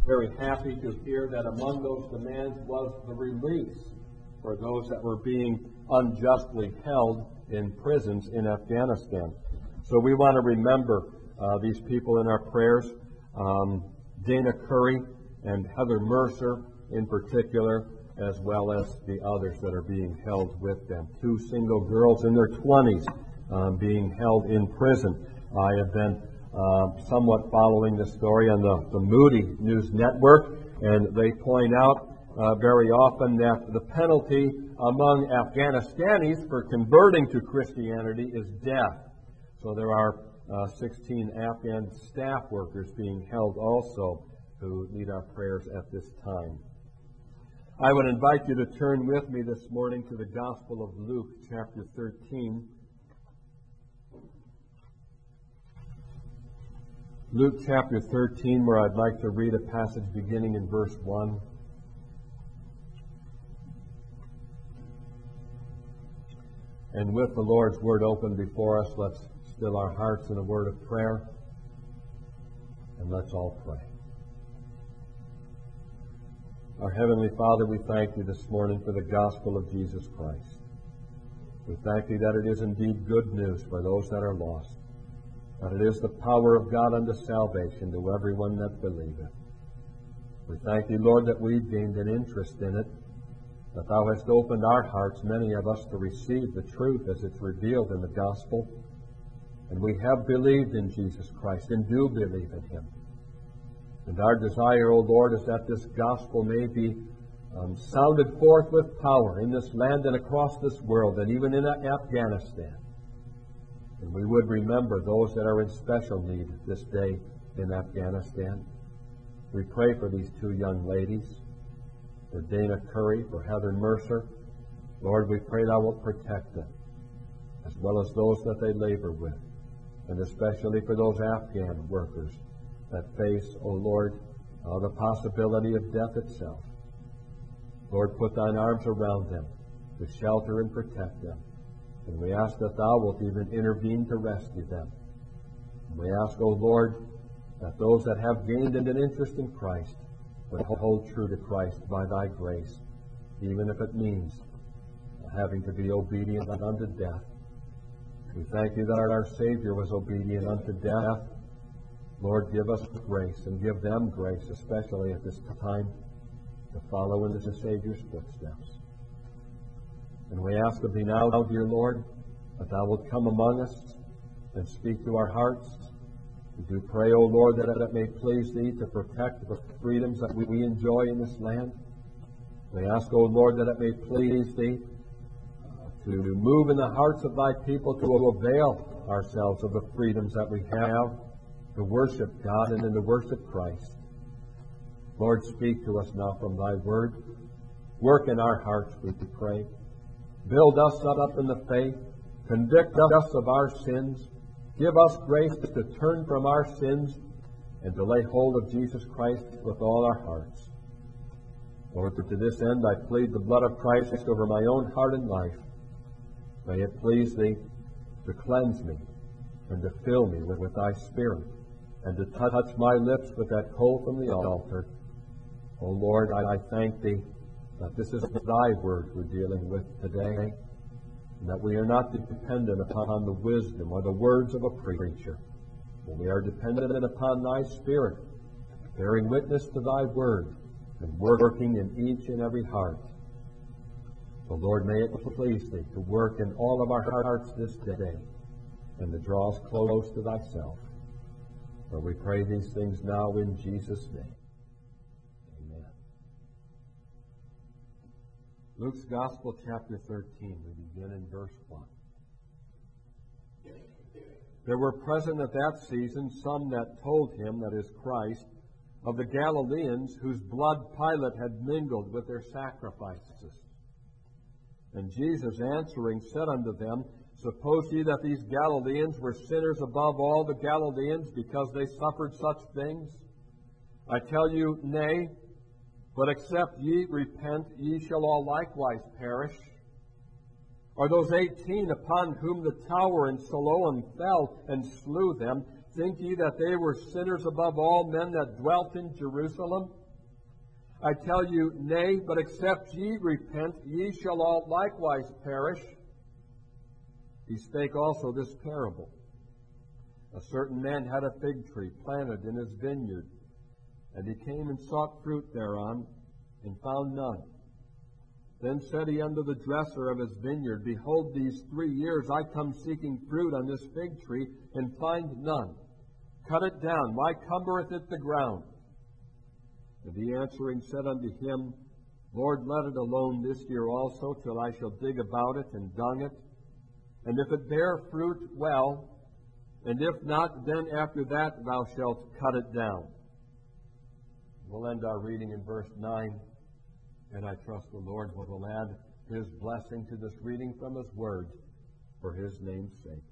very happy to hear that among those demands was the release for those that were being unjustly held in prisons in Afghanistan. So we want to remember these people in our prayers, Dana Curry and Heather Mercer in particular, as well as the others that are being held with them. 2 single girls in their 20s being held in prison. I have been somewhat following the story on the Moody News Network, and they point out very often that the penalty among Afghanistanis for converting to Christianity is death. So there are 16 Afghan staff workers being held also who need our prayers at this time. I would invite you to turn with me this morning to the Gospel of Luke, chapter 13. Luke chapter 13, where I'd like to read a passage beginning in verse 1. And with the Lord's Word open before us, let's still our hearts in a word of prayer, and let's all pray. Our Heavenly Father, we thank you this morning for the gospel of Jesus Christ. We thank you that it is indeed good news for those that are lost, that it is the power of God unto salvation to everyone that believeth. We thank you, Lord, that we've gained an interest in it, that thou hast opened our hearts, many of us, to receive the truth as it's revealed in the gospel. And we have believed in Jesus Christ and do believe in him. And our desire, O Lord, is that this gospel may be sounded forth with power in this land and across this world, and even in Afghanistan. And we would remember those that are in special need this day in Afghanistan. We pray for these 2 young ladies, for Dana Curry, for Heather Mercer. Lord, we pray thou wilt protect them, as well as those that they labor with, and especially for those Afghan workers that face, O Lord, the possibility of death itself. Lord, put thine arms around them to shelter and protect them. And we ask that thou wilt even intervene to rescue them. And we ask, O Lord, that those that have gained an interest in Christ would hold true to Christ by thy grace, even if it means having to be obedient unto death. We thank you that our Savior was obedient unto death. Lord, give us grace and give them grace, especially at this time, to follow in the Savior's footsteps. And we ask of thee now, dear Lord, that thou wilt come among us and speak to our hearts. We do pray, O Lord, that it may please thee to protect the freedoms that we enjoy in this land. We ask, O Lord, that it may please thee to move in the hearts of thy people to avail ourselves of the freedoms that we have to worship God and to worship Christ. Lord, speak to us now from thy word. Work in our hearts, we pray. Build us up in the faith. Convict us of our sins. Give us grace to turn from our sins and to lay hold of Jesus Christ with all our hearts. Lord, to this end I plead the blood of Christ over my own heart and life. May it please thee to cleanse me and to fill me with thy Spirit, and to touch my lips with that coal from the altar. O Lord, I thank thee that this is thy word we're dealing with today, and that we are not dependent upon the wisdom or the words of a preacher, but we are dependent upon thy Spirit, bearing witness to thy word and working in each and every heart. So, Lord, may it please thee to work in all of our hearts this day and to draw us close to thyself. For we pray these things now in Jesus' name. Amen. Luke's Gospel, chapter 13. We begin in verse 1. There were present at that season some that told him, that is Christ, of the Galileans whose blood Pilate had mingled with their sacrifices. And Jesus answering said unto them, Suppose ye that these Galileans were sinners above all the Galileans, because they suffered such things? I tell you, nay, but except ye repent, ye shall all likewise perish. Or those 18 upon whom the tower in Siloam fell and slew them, Think ye that they were sinners above all men that dwelt in Jerusalem? I tell you, nay, but except ye repent, ye shall all likewise perish. He spake also this parable. A certain man had a fig tree planted in his vineyard, and he came and sought fruit thereon, and found none. Then said he unto the dresser of his vineyard, Behold, these 3 years I come seeking fruit on this fig tree, and find none. Cut it down. Why cumbereth it the ground? And he answering said unto him, Lord, let it alone this year also, till I shall dig about it and dung it. And if it bear fruit, well, and if not, then after that thou shalt cut it down. We'll end our reading in verse 9, and I trust the Lord will add His blessing to this reading from His Word for His name's sake.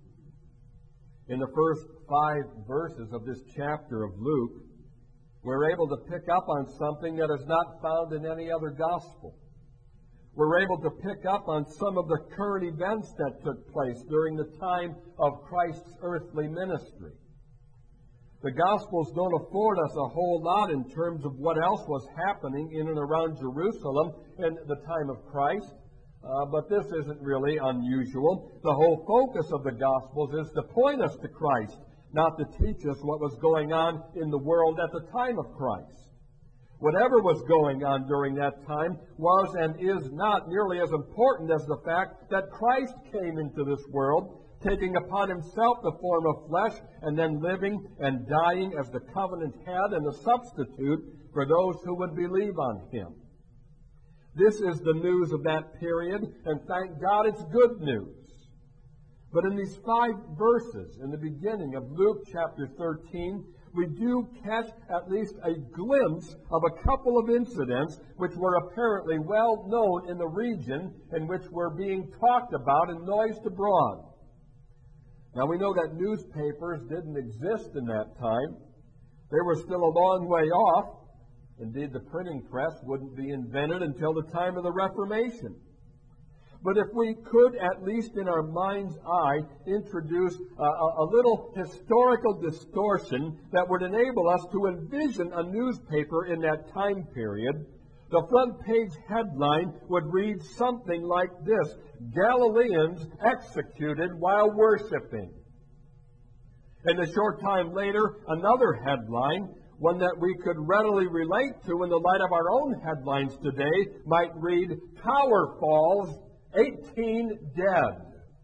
In the first 5 verses of this chapter of Luke, we're able to pick up on something that is not found in any other gospel. We're able to pick up on some of the current events that took place during the time of Christ's earthly ministry. The Gospels don't afford us a whole lot in terms of what else was happening in and around Jerusalem in the time of Christ, but this isn't really unusual. The whole focus of the Gospels is to point us to Christ, not to teach us what was going on in the world at the time of Christ. Whatever was going on during that time was and is not nearly as important as the fact that Christ came into this world, taking upon Himself the form of flesh, and then living and dying as the covenant head and the substitute for those who would believe on Him. This is the news of that period, and thank God it's good news. But in these 5 verses, in the beginning of Luke chapter 13, we do catch at least a glimpse of a couple of incidents which were apparently well known in the region and which were being talked about and noised abroad. Now we know that newspapers didn't exist in that time. They were still a long way off. Indeed, the printing press wouldn't be invented until the time of the Reformation. But if we could, at least in our mind's eye, introduce a little historical distortion that would enable us to envision a newspaper in that time period, the front page headline would read something like this: Galileans executed while worshiping. And a short time later, another headline, one that we could readily relate to in the light of our own headlines today, might read, Tower falls, 18 dead.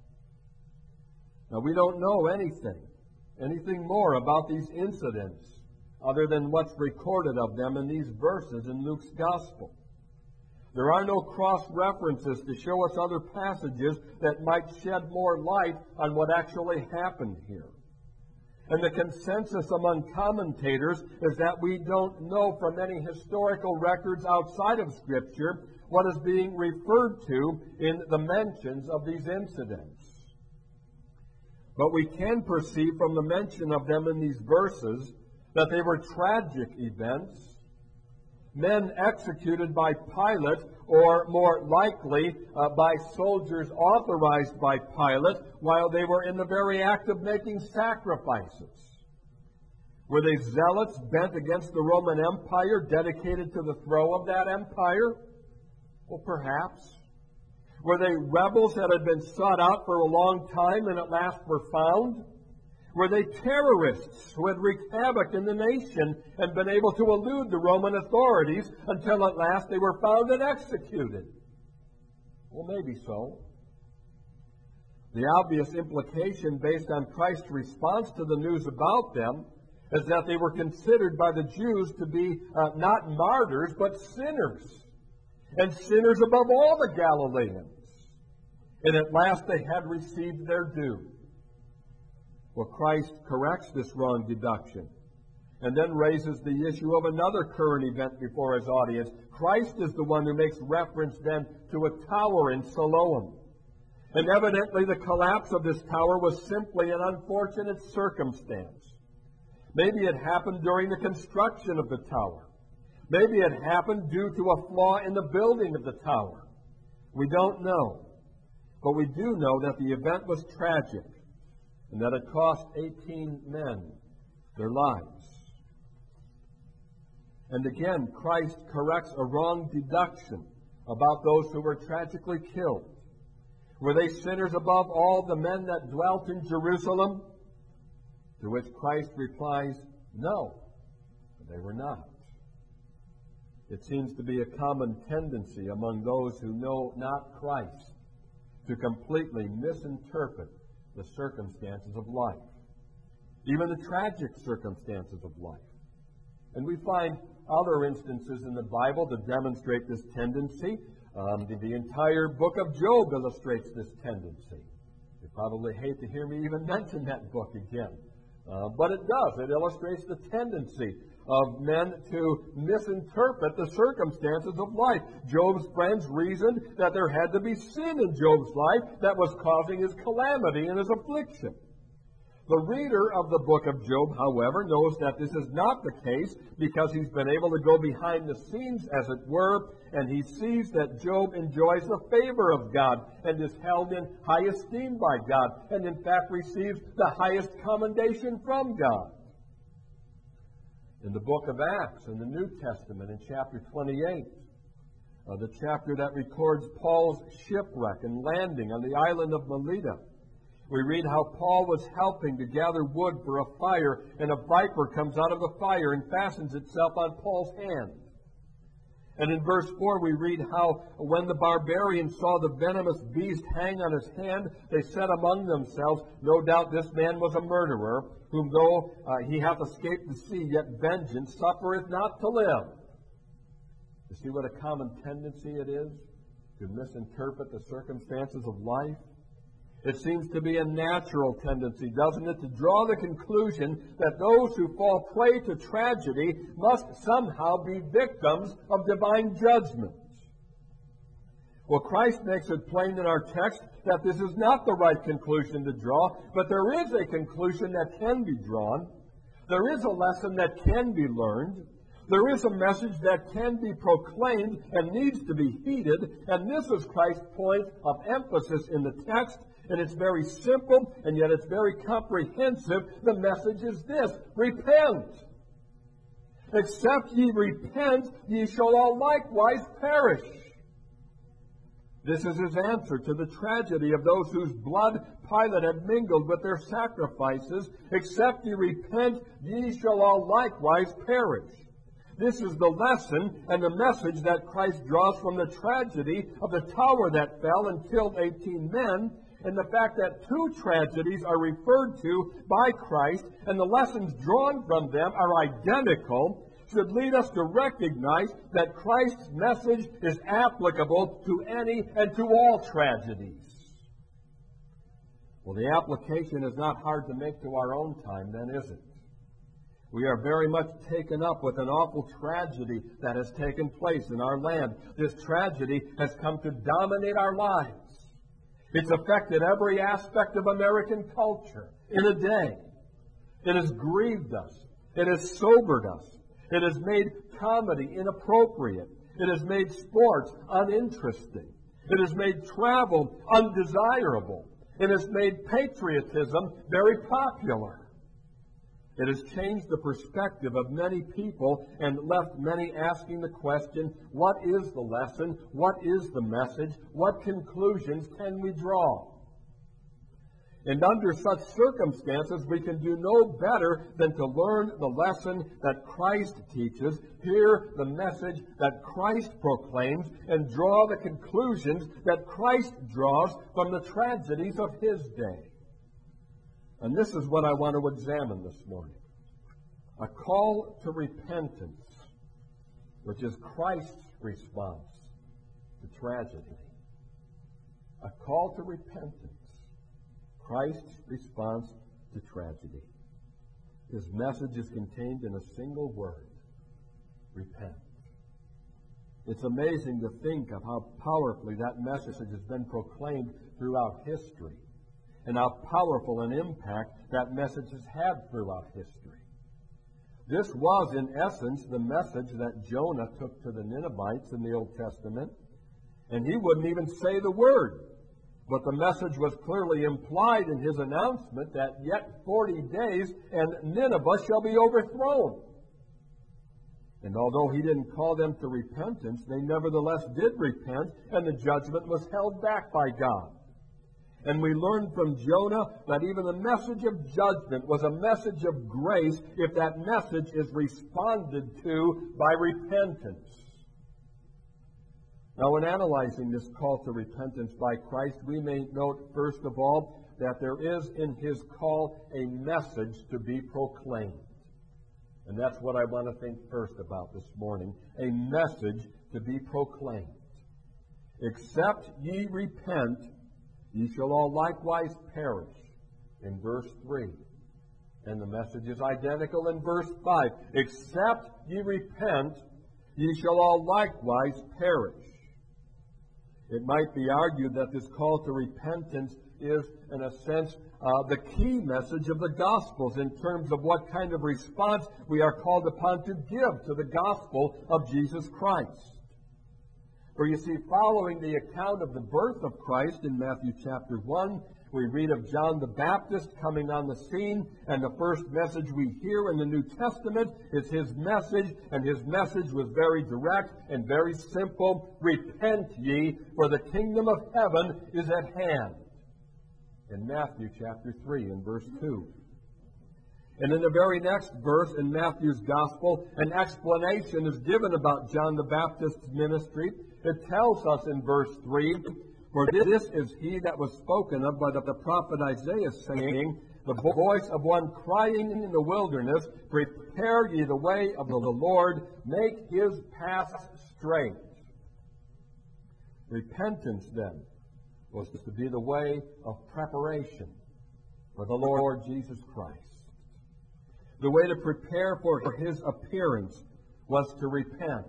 Now, we don't know anything more about these incidents other than what's recorded of them in these verses in Luke's Gospel. There are no cross-references to show us other passages that might shed more light on what actually happened here. And the consensus among commentators is that we don't know from any historical records outside of Scripture what is being referred to in the mentions of these incidents. But we can perceive from the mention of them in these verses that they were tragic events, men executed by Pilate, or more likely by soldiers authorized by Pilate while they were in the very act of making sacrifices. Were they zealots bent against the Roman Empire, dedicated to the throw of that empire? Well, perhaps. Were they rebels that had been sought out for a long time and at last were found? Were they terrorists who had wreaked havoc in the nation and been able to elude the Roman authorities until at last they were found and executed? Well, maybe so. The obvious implication based on Christ's response to the news about them is that they were considered by the Jews to be not martyrs, but sinners. And sinners above all the Galileans. And at last they had received their due. Well, Christ corrects this wrong deduction and then raises the issue of another current event before His audience. Christ is the one who makes reference then to a tower in Siloam. And evidently the collapse of this tower was simply an unfortunate circumstance. Maybe it happened during the construction of the tower. Maybe it happened due to a flaw in the building of the tower. We don't know. But we do know that the event was tragic. and that it cost 18 men their lives. And again, Christ corrects a wrong deduction about those who were tragically killed. Were they sinners above all the men that dwelt in Jerusalem? To which Christ replies, no, they were not. It seems to be a common tendency among those who know not Christ to completely misinterpret the circumstances of life, even the tragic circumstances of life. And we find other instances in the Bible to demonstrate this tendency. The entire book of Job illustrates this tendency. You probably hate to hear me even mention that book again. But it does. It illustrates the tendency of men to misinterpret the circumstances of life. Job's friends reasoned that there had to be sin in Job's life that was causing his calamity and his affliction. The reader of the book of Job, however, knows that this is not the case because he's been able to go behind the scenes, as it were, and he sees that Job enjoys the favor of God and is held in high esteem by God, and in fact receives the highest commendation from God. In the book of Acts, in the New Testament, in chapter 28, the chapter that records Paul's shipwreck and landing on the island of Melita, we read how Paul was helping to gather wood for a fire, and a viper comes out of the fire and fastens itself on Paul's hand. And in verse 4 we read how when the barbarians saw the venomous beast hang on his hand, they said among themselves, no doubt this man was a murderer, whom though he hath escaped the sea, yet vengeance suffereth not to live. You see what a common tendency it is to misinterpret the circumstances of life? It seems to be a natural tendency, doesn't it, to draw the conclusion that those who fall prey to tragedy must somehow be victims of divine judgment. Well, Christ makes it plain in our text that this is not the right conclusion to draw, but there is a conclusion that can be drawn. There is a lesson that can be learned. There is a message that can be proclaimed and needs to be heeded, and this is Christ's point of emphasis in the text. And it's very simple, and yet it's very comprehensive. The message is this: repent. Except ye repent, ye shall all likewise perish. This is his answer to the tragedy of those whose blood Pilate had mingled with their sacrifices. Except ye repent, ye shall all likewise perish. This is the lesson and the message that Christ draws from the tragedy of the tower that fell and killed 18 men, and the fact that two tragedies are referred to by Christ and the lessons drawn from them are identical should lead us to recognize that Christ's message is applicable to any and to all tragedies. Well, the application is not hard to make to our own time, then, is it? We are very much taken up with an awful tragedy that has taken place in our land. This tragedy has come to dominate our lives. It's affected every aspect of American culture in a day. It has grieved us. It has sobered us. It has made comedy inappropriate. It has made sports uninteresting. It has made travel undesirable. It has made patriotism very popular. It has changed the perspective of many people and left many asking the question, what is the lesson? What is the message? What conclusions can we draw? And under such circumstances, we can do no better than to learn the lesson that Christ teaches, hear the message that Christ proclaims, and draw the conclusions that Christ draws from the tragedies of his day. And this is what I want to examine this morning. A call to repentance, which is Christ's response to tragedy. A call to repentance, Christ's response to tragedy. His message is contained in a single word: repent. It's amazing to think of how powerfully that message has been proclaimed throughout history, and how powerful an impact that message has had throughout history. This was, in essence, the message that Jonah took to the Ninevites in the Old Testament, and he wouldn't even say the word. But the message was clearly implied in his announcement that yet 40 days and Nineveh shall be overthrown. And although he didn't call them to repentance, they nevertheless did repent, and the judgment was held back by God. And we learned from Jonah that even the message of judgment was a message of grace if that message is responded to by repentance. Now, in analyzing this call to repentance by Christ, we may note, first of all, that there is in his call a message to be proclaimed. And that's what I want to think first about this morning, a message to be proclaimed. Except ye repent, ye shall all likewise perish, in verse 3. And the message is identical in verse 5. Except ye repent, ye shall all likewise perish. It might be argued that this call to repentance is, in a sense, the key message of the Gospels in terms of what kind of response we are called upon to give to the gospel of Jesus Christ. For you see, following the account of the birth of Christ in Matthew chapter 1, we read of John the Baptist coming on the scene, and the first message we hear in the New Testament is his message, and his message was very direct and very simple. Repent ye, for the kingdom of heaven is at hand. In Matthew chapter 3 and verse 2. And in the very next verse in Matthew's Gospel, an explanation is given about John the Baptist's ministry. It tells us in verse 3, for this is he that was spoken of by the prophet Isaiah, saying, the voice of one crying in the wilderness, prepare ye the way of the Lord, make his paths straight. Repentance, then, was to be the way of preparation for the Lord Jesus Christ. The way to prepare for his appearance was to repent.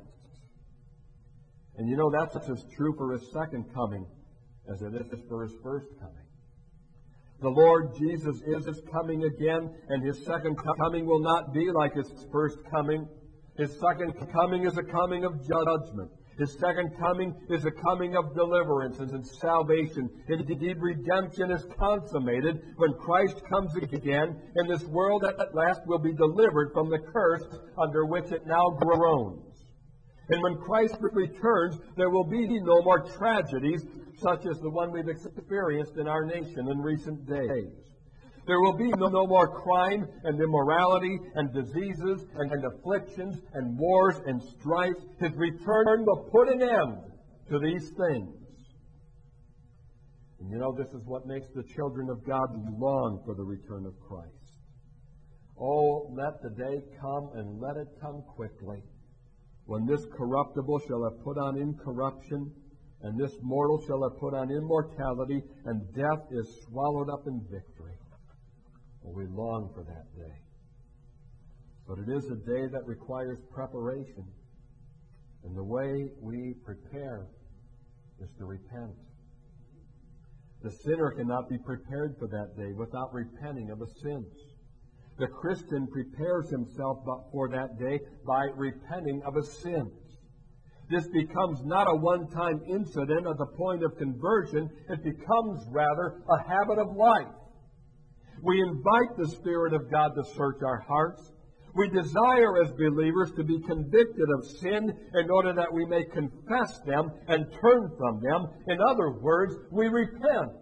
And you know, that's as true for his second coming as it is for his first coming. The Lord Jesus is coming again, and his second coming will not be like his first coming. His second coming is a coming of judgment. His second coming is a coming of deliverance and salvation. Indeed, redemption is consummated when Christ comes again, and this world at last will be delivered from the curse under which it now groans. And when Christ returns, there will be no more tragedies such as the one we've experienced in our nation in recent days. There will be no more crime and immorality and diseases and afflictions and wars and strife. His return will put an end to these things. And you know, this is what makes the children of God long for the return of Christ. Oh, let the day come, and let it come quickly, when this corruptible shall have put on incorruption, and this mortal shall have put on immortality, and death is swallowed up in victory. Well, we long for that day. But it is a day that requires preparation. And the way we prepare is to repent. The sinner cannot be prepared for that day without repenting of his sins. The Christian prepares himself for that day by repenting of his sins. This becomes not a one-time incident at the point of conversion. It becomes, rather, a habit of life. We invite the Spirit of God to search our hearts. We desire as believers to be convicted of sin in order that we may confess them and turn from them. In other words, we repent.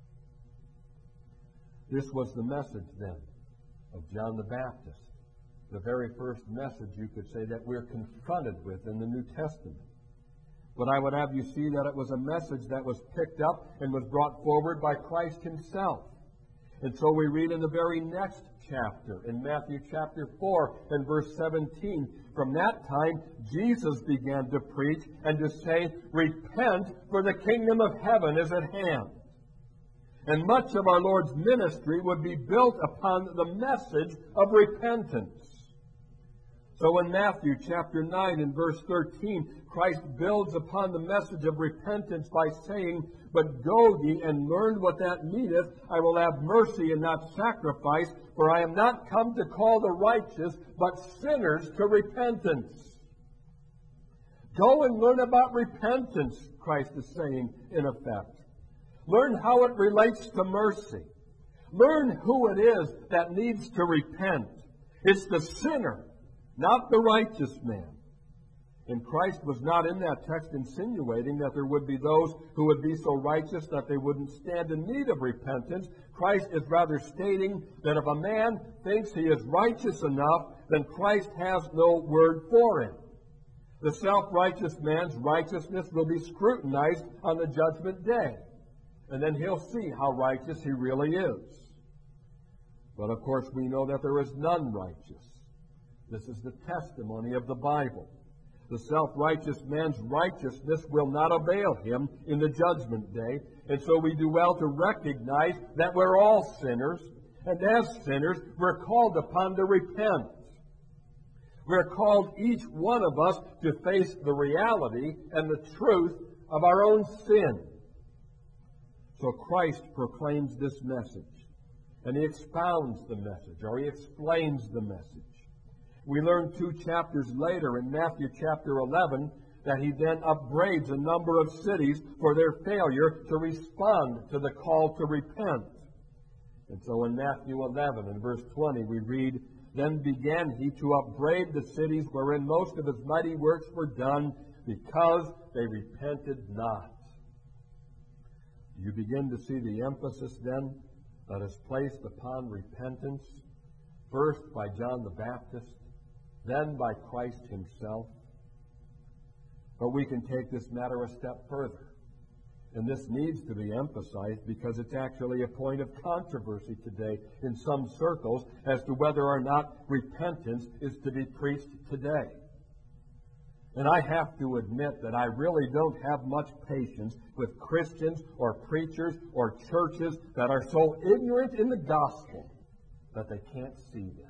This was the message then of John the Baptist. The very first message, you could say, that we're confronted with in the New Testament. But I would have you see that it was a message that was picked up and was brought forward by Christ himself. And so we read in the very next chapter, in Matthew chapter 4 and verse 17, from that time Jesus began to preach and to say, repent, for the kingdom of heaven is at hand. And much of our Lord's ministry would be built upon the message of repentance. So in Matthew chapter 9 and verse 13, Christ builds upon the message of repentance by saying, but go ye and learn what that meaneth. I will have mercy and not sacrifice, for I am not come to call the righteous, but sinners to repentance. Go and learn about repentance, Christ is saying in effect. Learn how it relates to mercy. Learn who it is that needs to repent. It's the sinner, not the righteous man. And Christ was not in that text insinuating that there would be those who would be so righteous that they wouldn't stand in need of repentance. Christ is rather stating that if a man thinks he is righteous enough, then Christ has no word for him. The self-righteous man's righteousness will be scrutinized on the judgment day. And then he'll see how righteous he really is. But of course we know that there is none righteous. This is the testimony of the Bible. The self-righteous man's righteousness will not avail him in the judgment day. And so we do well to recognize that we're all sinners. And as sinners, we're called upon to repent. We're called, each one of us, to face the reality and the truth of our own sin. So Christ proclaims this message. And he expounds the message, or he explains the message. We learn 2 chapters later in Matthew chapter 11 that he then upbraids a number of cities for their failure to respond to the call to repent. And so in Matthew 11 and verse 20 we read, "Then began he to upbraid the cities wherein most of his mighty works were done, because they repented not." You begin to see the emphasis then that is placed upon repentance, first by John the Baptist, then by Christ himself. But we can take this matter a step further. And this needs to be emphasized because it's actually a point of controversy today in some circles as to whether or not repentance is to be preached today. And I have to admit that I really don't have much patience with Christians or preachers or churches that are so ignorant in the gospel that they can't see this.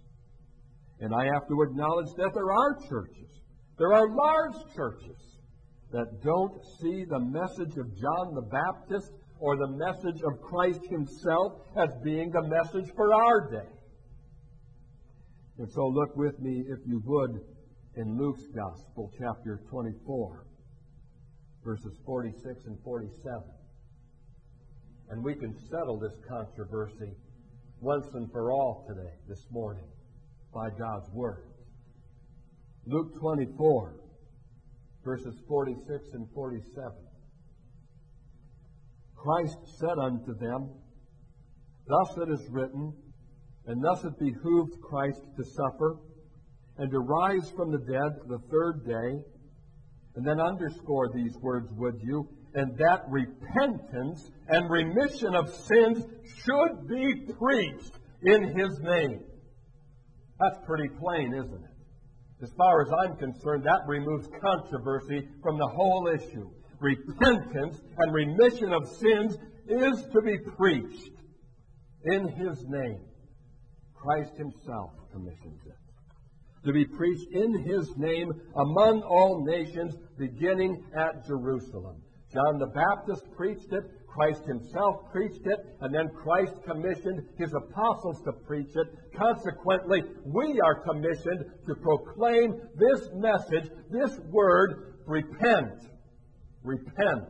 And I have to acknowledge that there are churches, there are large churches, that don't see the message of John the Baptist or the message of Christ himself as being the message for our day. And so look with me, if you would, in Luke's Gospel, chapter 24, verses 46 and 47. And we can settle this controversy once and for all today, this morning, by God's Word. Luke 24, verses 46 and 47. Christ said unto them, "Thus it is written, and thus it behooved Christ to suffer, and to rise from the dead the third day." And then underscore these words, would you? "And that repentance and remission of sins should be preached in his name." That's pretty plain, isn't it? As far as I'm concerned, that removes controversy from the whole issue. Repentance and remission of sins is to be preached in his name. Christ himself commissions it. To be preached in his name among all nations, beginning at Jerusalem. John the Baptist preached it, Christ himself preached it, and then Christ commissioned his apostles to preach it. Consequently, we are commissioned to proclaim this message, this word, repent. Repent.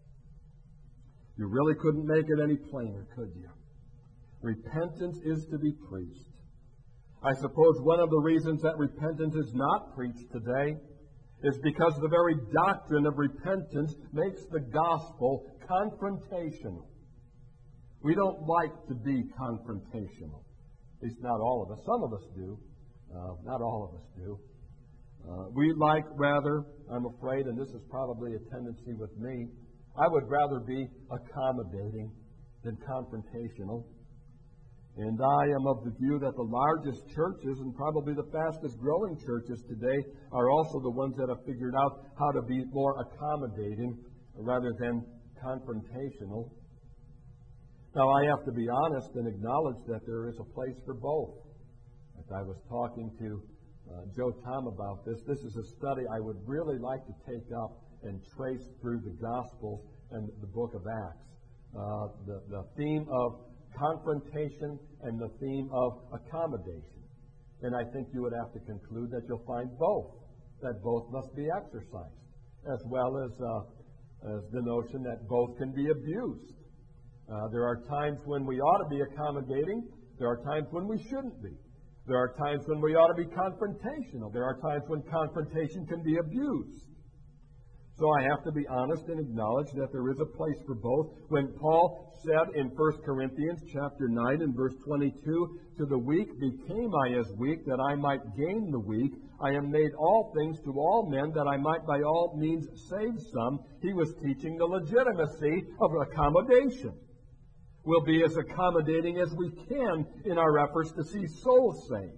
You really couldn't make it any plainer, could you? Repentance is to be preached. I suppose one of the reasons that repentance is not preached today is because the very doctrine of repentance makes the gospel confrontational. We don't like to be confrontational. At least not all of us. Some of us do. Not all of us do. We like rather, I'm afraid, and this is probably a tendency with me, I would rather be accommodating than confrontational. And I am of the view that the largest churches and probably the fastest growing churches today are also the ones that have figured out how to be more accommodating rather than confrontational. Now, I have to be honest and acknowledge that there is a place for both. Like I was talking to Joe Tom about this. This is a study I would really like to take up and trace through the Gospels and the book of Acts. The theme of confrontation and the theme of accommodation. And I think you would have to conclude that you'll find both, that both must be exercised, as well as is the notion that both can be abused. There are times when we ought to be accommodating. There are times when we shouldn't be. There are times when we ought to be confrontational. There are times when confrontation can be abused. So I have to be honest and acknowledge that there is a place for both. When Paul said in 1 Corinthians chapter 9 and verse 22, "To the weak became I as weak, that I might gain the weak. I am made all things to all men, that I might by all means save some," he was teaching the legitimacy of accommodation. We'll be as accommodating as we can in our efforts to see souls saved.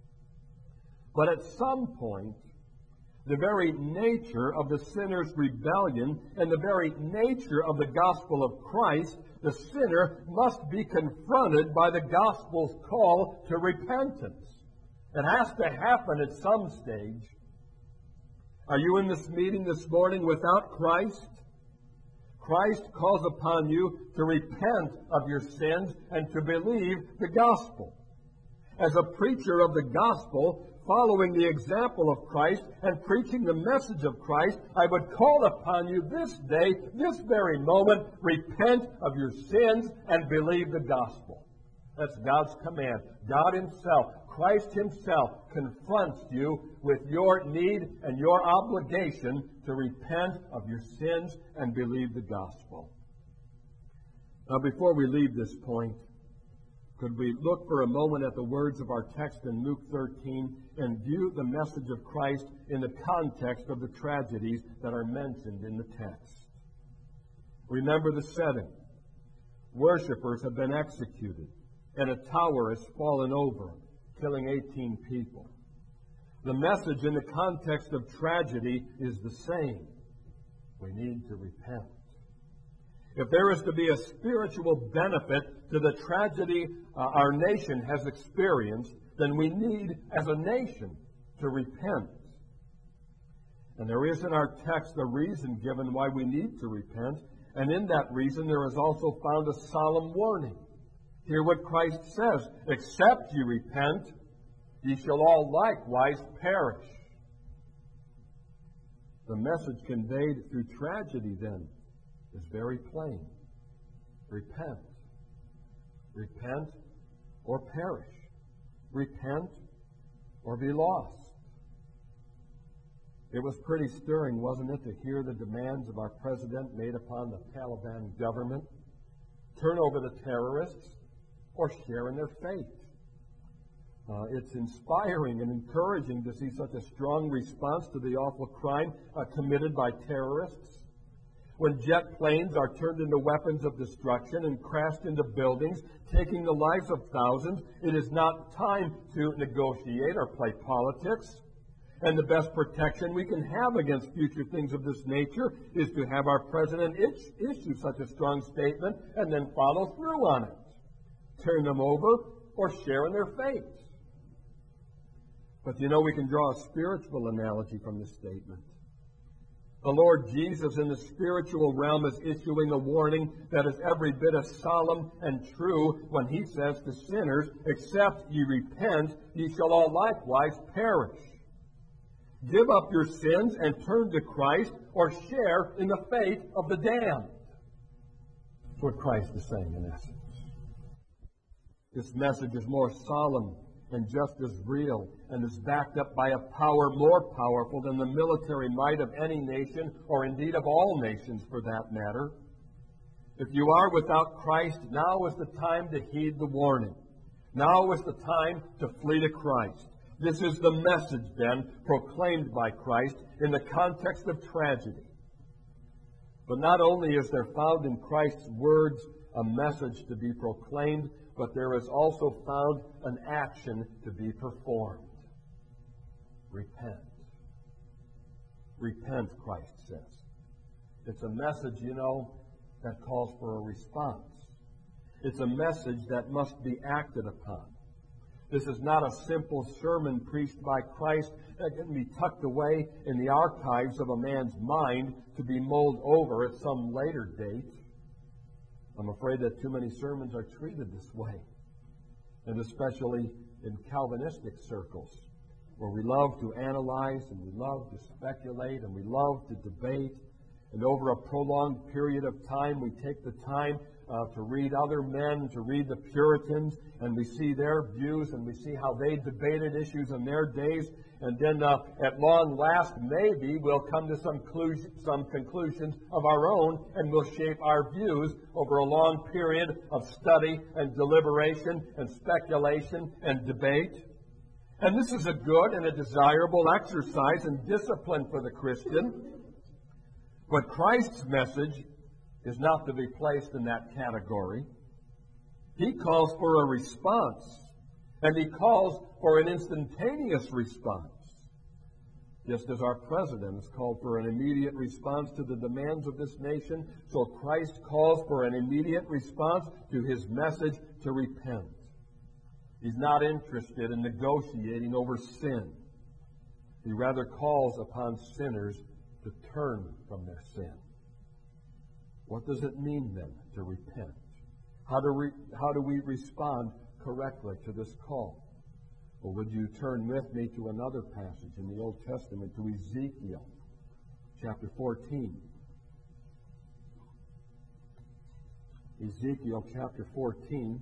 But at some point, the very nature of the sinner's rebellion and the very nature of the gospel of Christ, the sinner must be confronted by the gospel's call to repentance. It has to happen at some stage. Are you in this meeting this morning without Christ? Christ calls upon you to repent of your sins and to believe the gospel. As a preacher of the gospel, following the example of Christ and preaching the message of Christ, I would call upon you this day, this very moment, repent of your sins and believe the gospel. That's God's command. God Himself, Christ Himself, confronts you with your need and your obligation to repent of your sins and believe the gospel. Now, before we leave this point, could we look for a moment at the words of our text in Luke 13 and view the message of Christ in the context of the tragedies that are mentioned in the text? Remember the setting. Worshippers have been executed, and a tower has fallen over, killing 18 people. The message in the context of tragedy is the same. We need to repent. If there is to be a spiritual benefit to the tragedy our nation has experienced, then we need, as a nation, to repent. And there is in our text a reason given why we need to repent, and in that reason there is also found a solemn warning. Hear what Christ says, "Except ye repent, ye shall all likewise perish." The message conveyed through tragedy, then, is very plain. Repent. Repent or perish. Repent or be lost. It was pretty stirring, wasn't it, to hear the demands of our president made upon the Taliban government? Turn over the terrorists or share in their fate. It's inspiring and encouraging to see such a strong response to the awful crime committed by terrorists. When jet planes are turned into weapons of destruction and crashed into buildings, taking the lives of thousands, it is not time to negotiate or play politics. And the best protection we can have against future things of this nature is to have our president issue such a strong statement and then follow through on it. Turn them over or share in their fate. But we can draw a spiritual analogy from this statement. The Lord Jesus in the spiritual realm is issuing a warning that is every bit as solemn and true when He says to sinners, "Except ye repent, ye shall all likewise perish." Give up your sins and turn to Christ, or share in the fate of the damned. That's what Christ is saying in essence. This message is more solemn and just as real, and is backed up by a power more powerful than the military might of any nation, or indeed of all nations for that matter. If you are without Christ, now is the time to heed the warning. Now is the time to flee to Christ. This is the message, then, proclaimed by Christ in the context of tragedy. But not only is there found in Christ's words a message to be proclaimed, but there is also found an action to be performed. Repent. Repent, Christ says. It's a message, that calls for a response. It's a message that must be acted upon. This is not a simple sermon preached by Christ that can be tucked away in the archives of a man's mind to be mulled over at some later date. I'm afraid that too many sermons are treated this way, and especially in Calvinistic circles, where we love to analyze and we love to speculate and we love to debate. And over a prolonged period of time, we take the time to read other men, to read the Puritans, and we see their views, and we see how they debated issues in their days. And then at long last, maybe we'll come to some conclusions of our own, and we'll shape our views over a long period of study and deliberation and speculation and debate. And this is a good and a desirable exercise and discipline for the Christian. But Christ's message is not to be placed in that category. He calls for a response, and he calls for an instantaneous response. Just as our president has called for an immediate response to the demands of this nation, so Christ calls for an immediate response to his message to repent. He's not interested in negotiating over sin. He rather calls upon sinners to turn from their sin. What does it mean then to repent? How do we respond correctly to this call? Well, would you turn with me to another passage in the Old Testament, to Ezekiel chapter 14. Ezekiel chapter 14,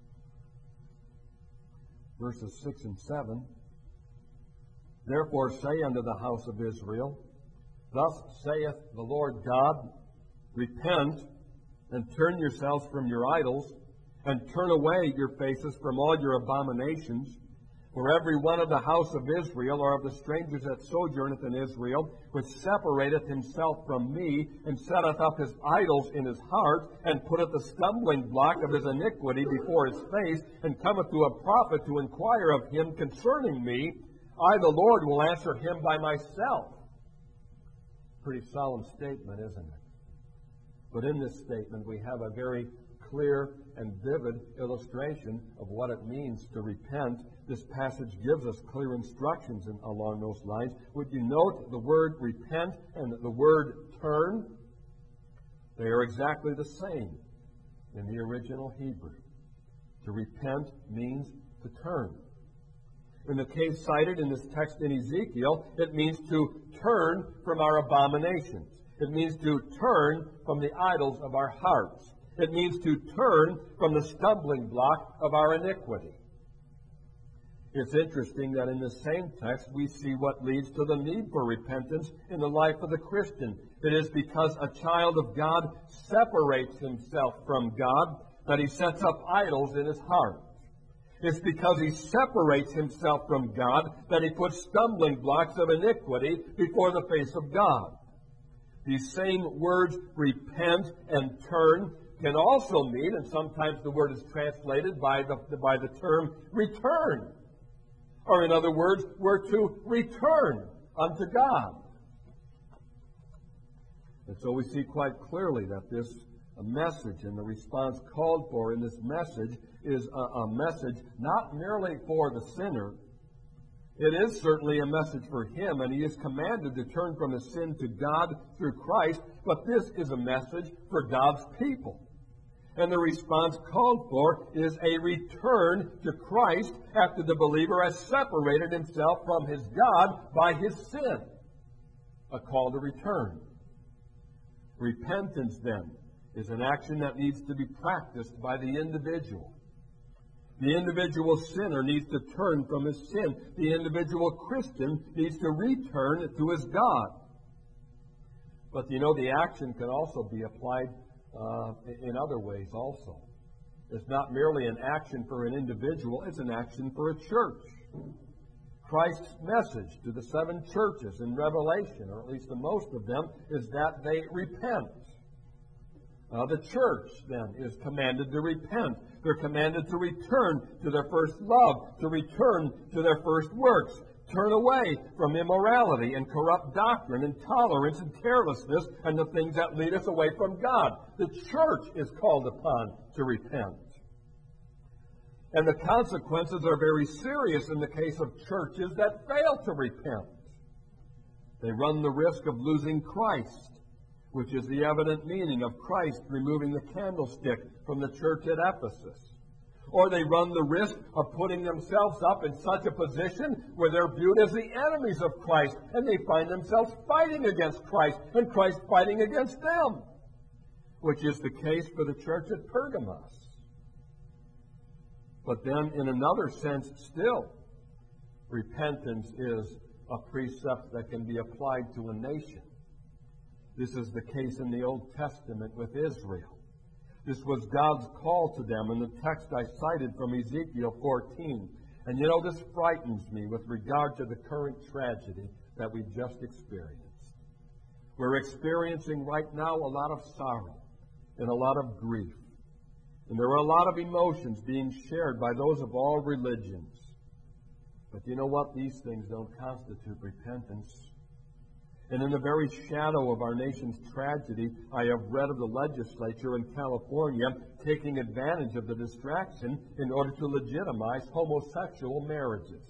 verses 6 and 7. Therefore say unto the house of Israel, Thus saith the Lord God, Repent, and turn yourselves from your idols, and turn away your faces from all your abominations. For every one of the house of Israel, or of the strangers that sojourneth in Israel, which separateth himself from me, and setteth up his idols in his heart, and putteth the stumbling block of his iniquity before his face, and cometh to a prophet to inquire of him concerning me, I, the Lord, will answer him by myself. Pretty solemn statement, isn't it? But in this statement, we have a very clear and vivid illustration of what it means to repent. This passage gives us clear instructions along those lines. Would you note the word repent and the word turn? They are exactly the same in the original Hebrew. To repent means to turn. In the case cited in this text in Ezekiel, it means to turn from our abominations. It means to turn from the idols of our hearts. It means to turn from the stumbling block of our iniquity. It's interesting that in the same text we see what leads to the need for repentance in the life of the Christian. It is because a child of God separates himself from God that he sets up idols in his heart. It's because he separates himself from God that he puts stumbling blocks of iniquity before the face of God. These same words, repent and turn, can also mean, and sometimes the word is translated by the term return. Or in other words, we're to return unto God. And so we see quite clearly that this message and the response called for in this message is a message not merely for the sinner. It is certainly a message for him, and he is commanded to turn from his sin to God through Christ, but this is a message for God's people. And the response called for is a return to Christ after the believer has separated himself from his God by his sin. A call to return. Repentance, then, is an action that needs to be practiced by the individual. The individual sinner needs to turn from his sin. The individual Christian needs to return to his God. But the action can also be applied in other ways also. It's not merely an action for an individual, it's an action for a church. Christ's message to the 7 churches in Revelation, or at least the most of them, is that they repent. The church, then, is commanded to repent. They're commanded to return to their first love, to return to their first works, turn away from immorality and corrupt doctrine, intolerance and carelessness, and the things that lead us away from God. The church is called upon to repent. And the consequences are very serious in the case of churches that fail to repent. They run the risk of losing Christ, which is the evident meaning of Christ removing the candlestick from the church at Ephesus. Or they run the risk of putting themselves up in such a position where they're viewed as the enemies of Christ, and they find themselves fighting against Christ, and Christ fighting against them, which is the case for the church at Pergamos. But then, in another sense still, repentance is a precept that can be applied to a nation. This is the case in the Old Testament with Israel. This was God's call to them in the text I cited from Ezekiel 14. And this frightens me with regard to the current tragedy that we've just experienced. We're experiencing right now a lot of sorrow and a lot of grief. And there are a lot of emotions being shared by those of all religions. But you know what? These things don't constitute repentance. And in the very shadow of our nation's tragedy, I have read of the legislature in California taking advantage of the distraction in order to legitimize homosexual marriages.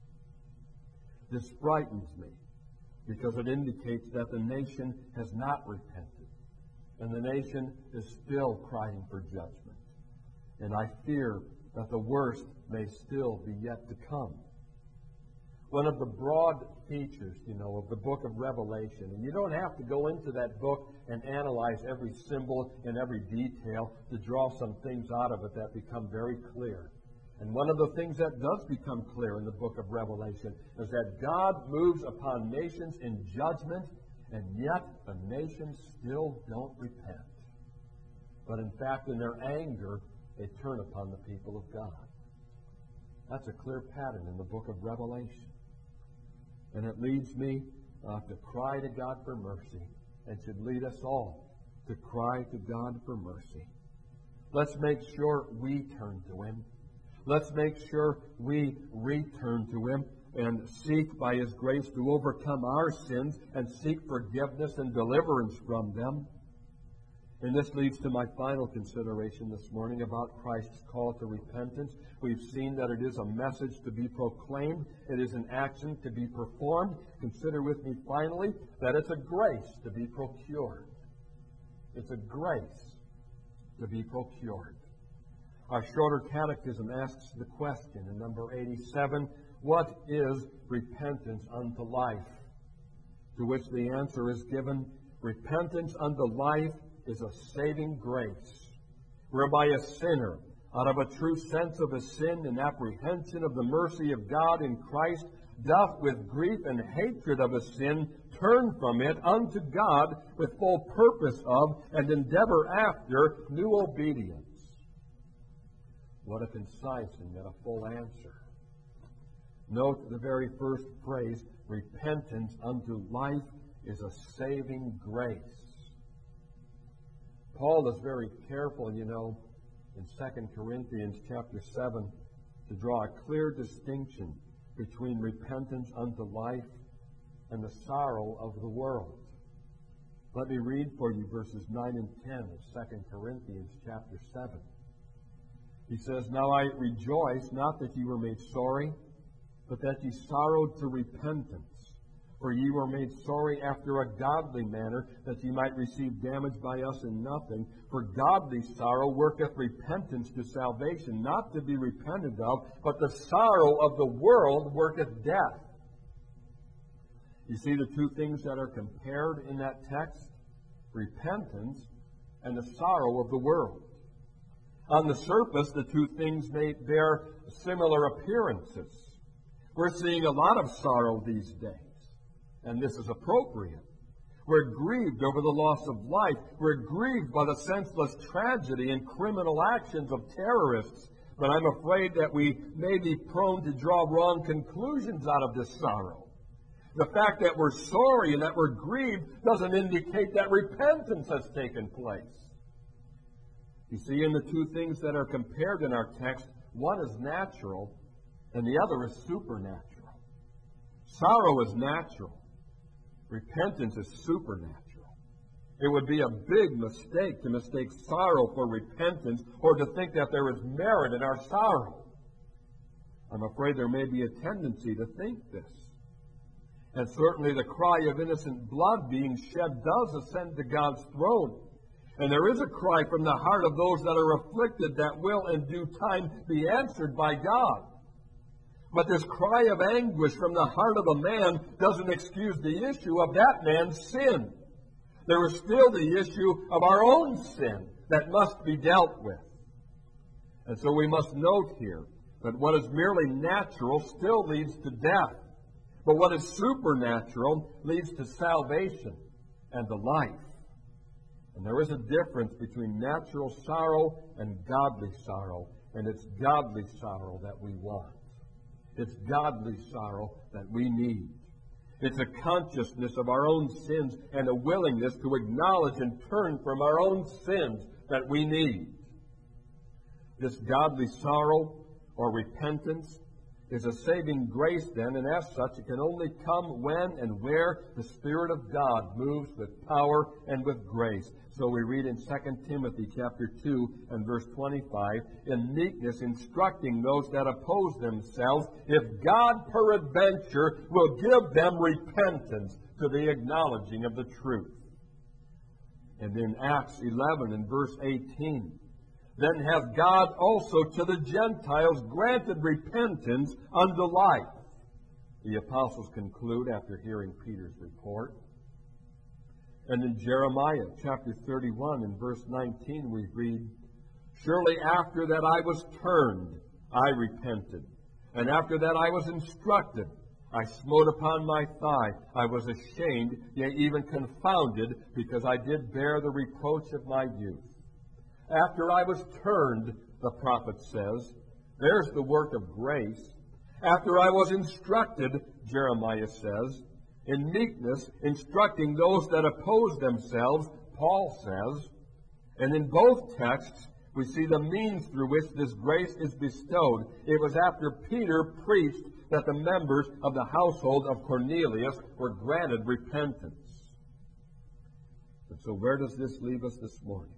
This frightens me because it indicates that the nation has not repented, and the nation is still crying for judgment. And I fear that the worst may still be yet to come. One of the broad features, of the book of Revelation, and you don't have to go into that book and analyze every symbol and every detail to draw some things out of it that become very clear. And one of the things that does become clear in the book of Revelation is that God moves upon nations in judgment, and yet the nations still don't repent. But in fact, in their anger, they turn upon the people of God. That's a clear pattern in the book of Revelation. And it leads me to cry to God for mercy, and should lead us all to cry to God for mercy. Let's make sure we turn to Him. Let's make sure we return to Him and seek by His grace to overcome our sins and seek forgiveness and deliverance from them. And this leads to my final consideration this morning about Christ's call to repentance. We've seen that it is a message to be proclaimed. It is an action to be performed. Consider with me finally that it's a grace to be procured. It's a grace to be procured. Our shorter catechism asks the question in number 87, what is repentance unto life? To which the answer is given, repentance unto life is a saving grace, whereby a sinner, out of a true sense of his sin and apprehension of the mercy of God in Christ, doth with grief and hatred of his sin turn from it unto God with full purpose of and endeavor after new obedience. What a concise and yet a full answer. Note the very first phrase, repentance unto life is a saving grace. Paul is very careful, in 2 Corinthians chapter 7 to draw a clear distinction between repentance unto life and the sorrow of the world. Let me read for you verses 9 and 10 of 2 Corinthians chapter 7. He says, Now I rejoice not that ye were made sorry, but that ye sorrowed to repentance. For ye were made sorry after a godly manner, that ye might receive damage by us in nothing. For godly sorrow worketh repentance to salvation, not to be repented of, but the sorrow of the world worketh death. You see the two things that are compared in that text? Repentance and the sorrow of the world. On the surface, the two things may bear similar appearances. We're seeing a lot of sorrow these days. And this is appropriate. We're grieved over the loss of life. We're grieved by the senseless tragedy and criminal actions of terrorists. But I'm afraid that we may be prone to draw wrong conclusions out of this sorrow. The fact that we're sorry and that we're grieved doesn't indicate that repentance has taken place. You see, in the two things that are compared in our text, one is natural and the other is supernatural. Sorrow is natural. Repentance is supernatural. It would be a big mistake to mistake sorrow for repentance or to think that there is merit in our sorrow. I'm afraid there may be a tendency to think this. And certainly the cry of innocent blood being shed does ascend to God's throne. And there is a cry from the heart of those that are afflicted that will in due time be answered by God. But this cry of anguish from the heart of a man doesn't excuse the issue of that man's sin. There is still the issue of our own sin that must be dealt with. And so we must note here that what is merely natural still leads to death. But what is supernatural leads to salvation and to life. And there is a difference between natural sorrow and godly sorrow. And it's godly sorrow that we want. It's godly sorrow that we need. It's a consciousness of our own sins and a willingness to acknowledge and turn from our own sins that we need. This godly sorrow or repentance is a saving grace then, and as such it can only come when and where the Spirit of God moves with power and with grace. So we read in 2 Timothy chapter 2 and verse 25, in meekness instructing those that oppose themselves, if God peradventure will give them repentance to the acknowledging of the truth. And in Acts 11 and verse 18, then hath God also to the Gentiles granted repentance unto life. The apostles conclude after hearing Peter's report. And in Jeremiah chapter 31 and verse 19 we read, surely after that I was turned, I repented. And after that I was instructed, I smote upon my thigh. I was ashamed, yea, even confounded, because I did bear the reproach of my youth. After I was turned, the prophet says, there's the work of grace. After I was instructed, Jeremiah says, in meekness, instructing those that oppose themselves, Paul says. And in both texts, we see the means through which this grace is bestowed. It was after Peter preached that the members of the household of Cornelius were granted repentance. And so where does this leave us this morning?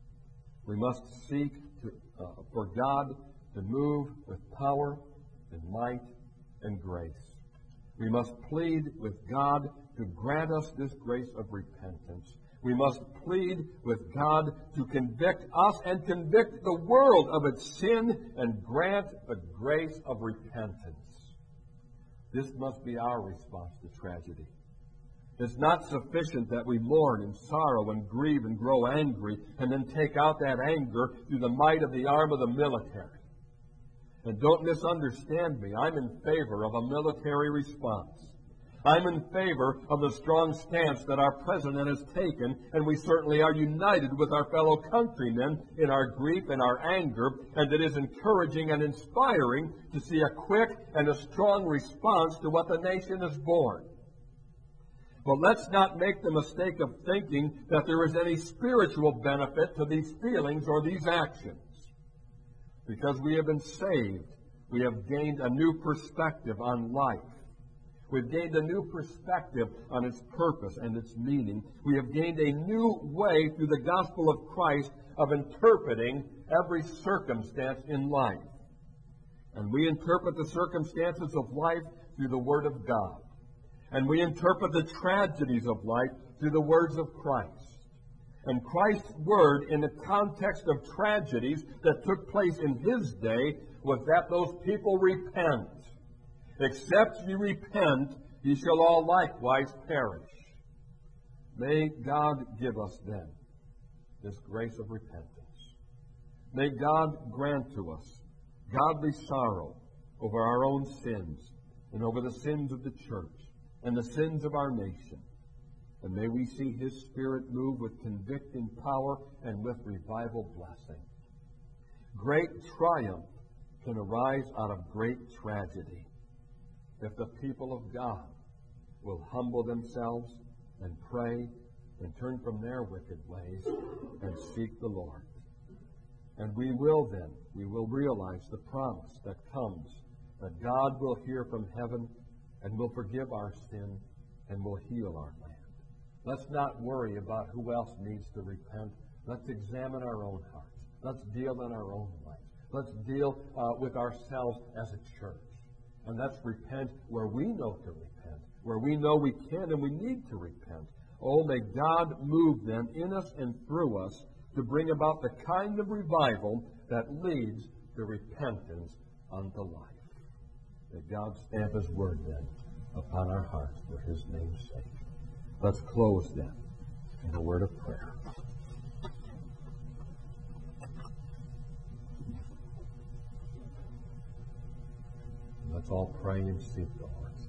We must seek for God to move with power and might and grace. We must plead with God to grant us this grace of repentance. We must plead with God to convict us and convict the world of its sin and grant the grace of repentance. This must be our response to tragedy. It's not sufficient that we mourn and sorrow and grieve and grow angry and then take out that anger through the might of the arm of the military. And don't misunderstand me. I'm in favor of a military response. I'm in favor of the strong stance that our president has taken, and we certainly are united with our fellow countrymen in our grief and our anger, and it is encouraging and inspiring to see a quick and a strong response to what the nation has borne. But let's not make the mistake of thinking that there is any spiritual benefit to these feelings or these actions. Because we have been saved, we have gained a new perspective on life. We've gained a new perspective on its purpose and its meaning. We have gained a new way through the gospel of Christ of interpreting every circumstance in life. And we interpret the circumstances of life through the Word of God. And we interpret the tragedies of life through the words of Christ. And Christ's word in the context of tragedies that took place in his day was that those people repent. Except ye repent, ye shall all likewise perish. May God give us then this grace of repentance. May God grant to us godly sorrow over our own sins and over the sins of the church and the sins of our nation. And may we see his Spirit move with convicting power and with revival blessing. Great triumph can arise out of great tragedy if the people of God will humble themselves and pray and turn from their wicked ways and seek the Lord. And we will realize the promise that comes, that God will hear from heaven and will forgive our sin and will heal our land. Let's not worry about who else needs to repent. Let's examine our own hearts. Let's deal in our own life. Let's deal with ourselves as a church. And let's repent where we know to repent, where we know we can and we need to repent. Oh, may God move then in us and through us to bring about the kind of revival that leads to repentance unto life. May God stamp His word then upon our hearts for His name's sake. Let's close then in a word of prayer. Let's all pray and seek the Lord's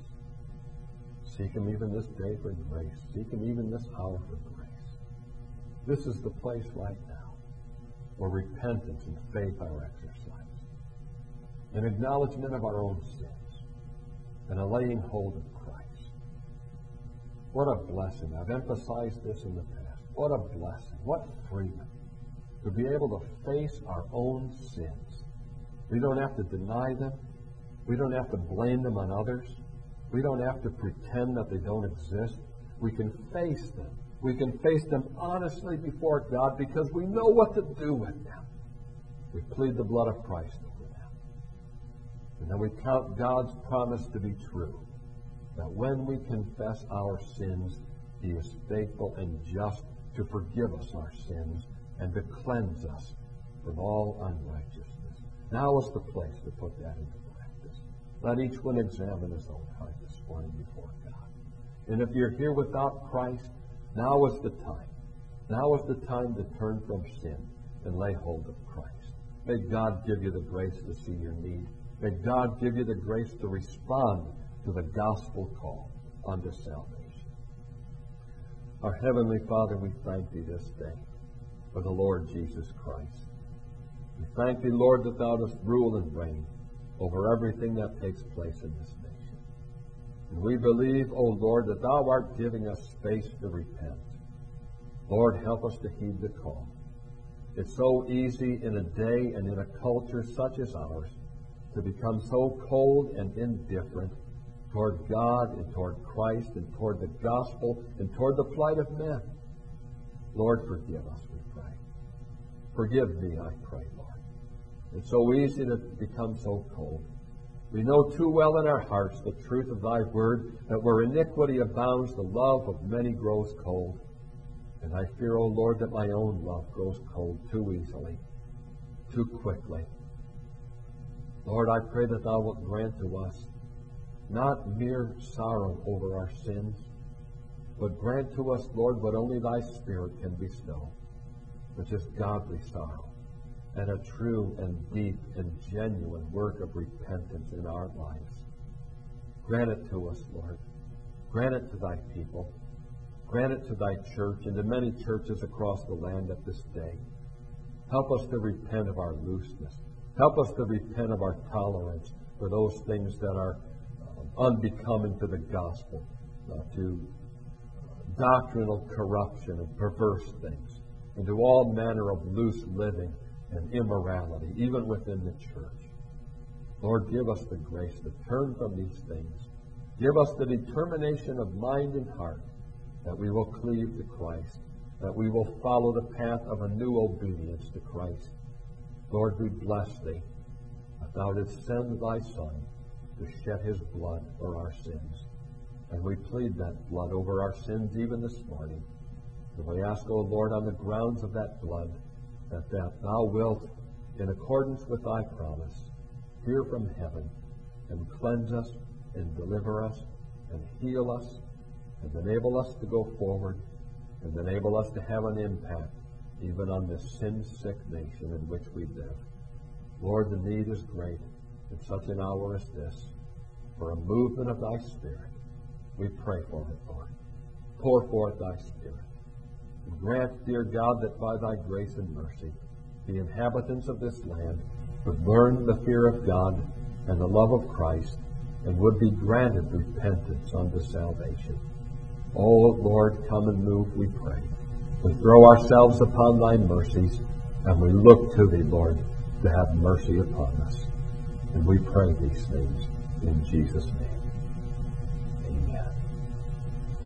face. Seek Him even this day for grace. Seek Him even this hour for grace. This is the place right now where repentance and faith are exercised. An acknowledgement of our own sins. And a laying hold of Christ. What a blessing. I've emphasized this in the past. What a blessing. What freedom. To be able to face our own sins. We don't have to deny them. We don't have to blame them on others. We don't have to pretend that they don't exist. We can face them. We can face them honestly before God because we know what to do with them. We plead the blood of Christ over them. And then we count God's promise to be true, that when we confess our sins, He is faithful and just to forgive us our sins and to cleanse us from all unrighteousness. Now is the place to put that into practice. Let each one examine his own heart this morning before God. And if you're here without Christ, now is the time. Now is the time to turn from sin and lay hold of Christ. May God give you the grace to see your need. May God give you the grace to respond to the gospel call unto salvation. Our Heavenly Father, we thank Thee this day for the Lord Jesus Christ. We thank Thee, Lord, that Thou dost rule and reign over everything that takes place in this nation. And we believe, O Lord, that Thou art giving us space to repent. Lord, help us to heed the call. It's so easy in a day and in a culture such as ours to become so cold and indifferent toward God and toward Christ and toward the gospel and toward the plight of men. Lord, forgive us, we pray. Forgive me, I pray, Lord. It's so easy to become so cold. We know too well in our hearts the truth of Thy word, that where iniquity abounds, the love of many grows cold. And I fear, O Lord, that my own love grows cold too easily, too quickly. Lord, I pray that Thou wilt grant to us not mere sorrow over our sins, but grant to us, Lord, what only Thy Spirit can bestow, which is godly sorrow and a true and deep and genuine work of repentance in our lives. Grant it to us, Lord. Grant it to Thy people. Grant it to Thy church and to many churches across the land at this day. Help us to repent of our looseness. Help us to repent of our tolerance for those things that are unbecoming to the gospel, to doctrinal corruption and perverse things, and to all manner of loose living and immorality, even within the church. Lord, give us the grace to turn from these things. Give us the determination of mind and heart that we will cleave to Christ, that we will follow the path of a new obedience to Christ. Lord, we bless Thee that Thou didst send Thy Son to shed His blood for our sins. And we plead that blood over our sins even this morning. And we ask, O Lord, on the grounds of that blood, that Thou wilt, in accordance with Thy promise, hear from heaven and cleanse us and deliver us and heal us and enable us to go forward and enable us to have an impact even on this sin-sick nation in which we live. Lord, the need is great in such an hour as this for a movement of Thy Spirit. We pray for it, Lord. Pour forth Thy Spirit. And grant, dear God, that by Thy grace and mercy, the inhabitants of this land would learn the fear of God and the love of Christ and would be granted repentance unto salvation. O Lord, come and move, we pray. We throw ourselves upon Thy mercies, and we look to Thee, Lord, to have mercy upon us. And we pray these things in Jesus' name.